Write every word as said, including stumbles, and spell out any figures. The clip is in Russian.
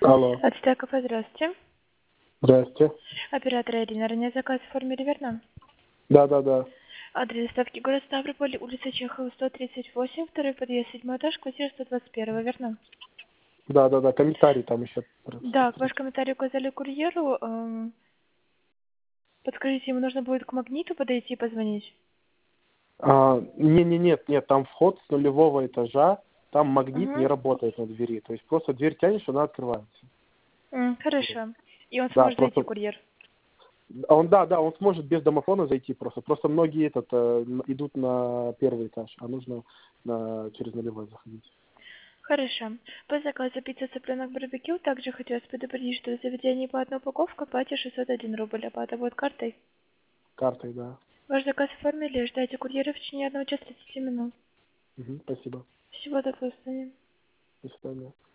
Алло. От Стекова, здравствуйте. Здрасте. Оператор Ирина, ранее заказ оформили, верно? Да, да, да. Адрес доставки город Ставрополь, улица Чехова, сто тридцать восемь, второй подъезд, седьмой этаж, квартира сто двадцать один, верно? Да, да, да. Комментарий там еще. Да, ваш комментарий указали курьеру. эм, Подскажите, ему нужно будет к магниту подойти и позвонить? А, не, не, нет, нет, там вход с нулевого этажа, там магнит не Угу. работает на двери. То есть просто дверь тянешь, она открывается. Вот. Хорошо. И он Да, сможет зайти, просто. курьер? А Он, да, да, он сможет без домофона зайти просто. Просто многие этот э, н- идут на первый этаж, а нужно на, через нулевой заходить. Хорошо. По заказу пицца цыпленок барбекю. Также хотелось предупредить, что в заведении платная упаковка, платье шестьсот один рубль. Оплата будет картой. Картой, да. Ваш заказ оформили. Ждайте курьера в течение одного часа тридцати минут. Мгм, спасибо. Всего доброго, до свидания. До свидания.